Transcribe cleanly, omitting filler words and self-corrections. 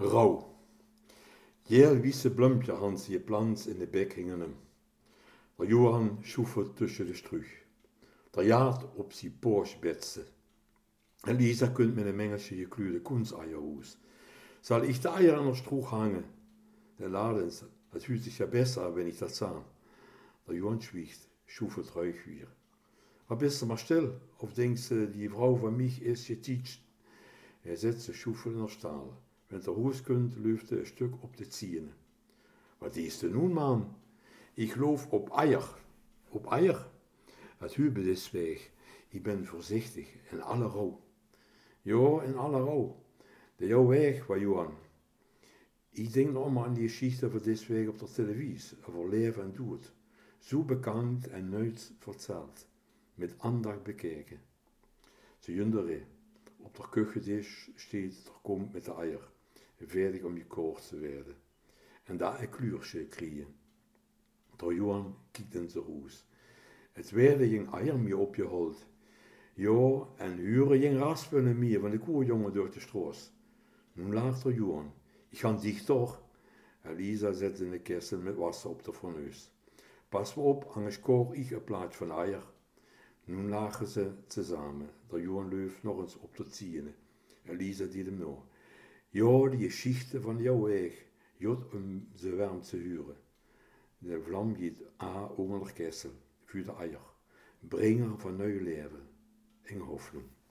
Rauw. Heel wiese bloempje had ze je plants in de bek hingen hem. Der Johan schuffelt tussen de struch. Der jaart op zijn Porsche betze. Elisa kunt met een mengeltje gekleurde Kunsteier Zal ich de Eier an der Struch hangen? Der Ladens, das fühlt sich ja besser, wenn ich das sah. Der Johann schwiegt, schuffelt ruhig wieder. Aber bist du mal still, of denkst du, die Frau von mich ist geteacht? Zet de schuffel in der Stahl. Wenn der Hus kunt, läuft ein Stück op de Ziene. Wat is er nun, man? Ich lauf op Eier. Op Eier? Het hübel is weg. Ich bin voorzichtig, in alle Rauw. Ja, in alle Rauw. De jouw weg war Johan. Ich denk noch mal an die Geschichte von deswegen op der Televisie, over Leben en Dood. So bekannt en nooit verzählt. Mit Andacht bekeken. Ze jündere. Op der Küchendisch steht der Kommt mit de Eier. Fertig om gekocht te werden. En daar een kluursje kriegen. Der Johan kijkt in zijn huis. Het werden geen eier meer opgehaald. Ja, en huren geen raspelen meer van de koerjongen door de straat. Nu lacht der Johan. Ik ga dicht toch. Elisa zet in de kessel met wasser op de fornuis. Pas op, anders kook ik een plaatje van eier. Nu lagen ze samen. Der Johan läuft nog eens op de zienen. Elisa deed hem nog. Ja, die Geschichte van jouw weg, jod ze warm te huren. De vlam geht onder de kessel, für de Eier. Bringer van nieuw leven, in Hoffnung.